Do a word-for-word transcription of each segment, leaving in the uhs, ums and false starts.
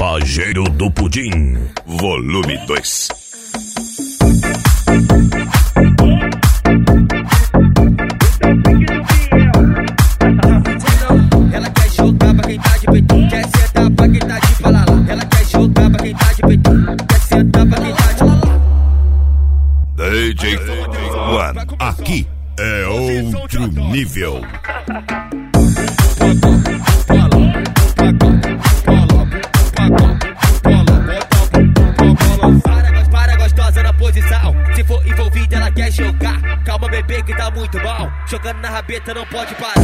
Pajeiro do Pudim, volume dois. Ela quer jogar pra quem tá de peito, quer sentar pra quem tá de palalá. Ela quer jogar pra quem tá de peito, quer sentar pra quem tá de palalá. D J One, aqui é outro nível. Para gostosa na posição, se for envolvida ela quer jogar. Calma bebê que tá muito mal, jogando na rabeta não pode parar.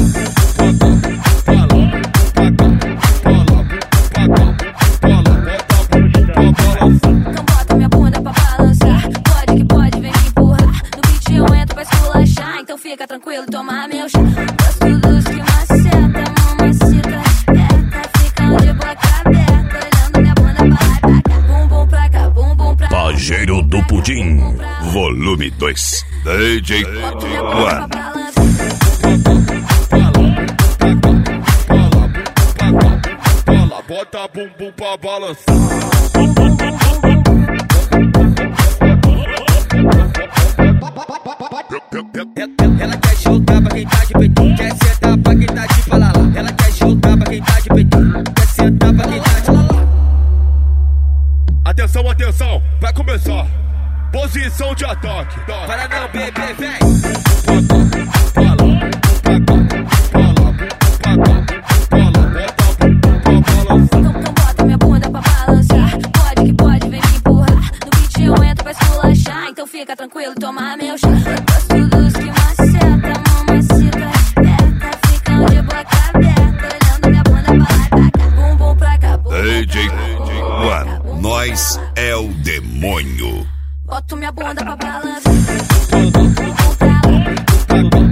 Então bota minha bunda pra balançar, pode que pode, vem me empurrar. No beat eu entro pra esculachar, então fica tranquilo, toma meu chá. Gosto dos que maceta, mamacita esperta, ficam de boca aberta, olhando minha bunda pra lá e pra cá. Bum bum pra cá, bum bum pra cá. Pajeiro do Pudim, volume dois. D J Bota minha bunda pra One. balançar. Bota bumbum pra balançar. Ela quer jogar pra quem tá de peito, quer sentar pra quem tá de palalá. Ela quer jogar pra quem tá de peito, quer sentar pra quem tá de palalá. Atenção, atenção, vai começar. Posição de ataque. Para não, bebê, vem. Então bota minha bunda pra balançar, pode que pode, vem me empurrar. No beat eu entro pra esculachar, então fica tranquilo, toma meu chá. Gosto dos que maceta, mamacita esperta, ficam de boca aberta, olhando minha bunda pra lá e pra cá. Bum bum pra cá, bum D J One, nós é o demônio. boto minha bunda pra balançar. Bum bum pra lá.